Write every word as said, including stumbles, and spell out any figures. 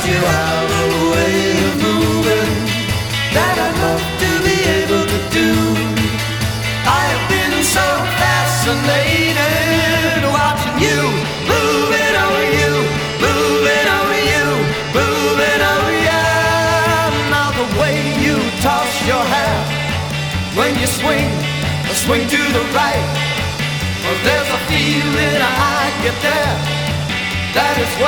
you have a way of moving that I'd love to be able to do. I have been so fascinated watching you move it over you, move it over you, move it over you. Now the way you toss your hair when you swing, swing to the right. Well, there's a feeling I get there. That is what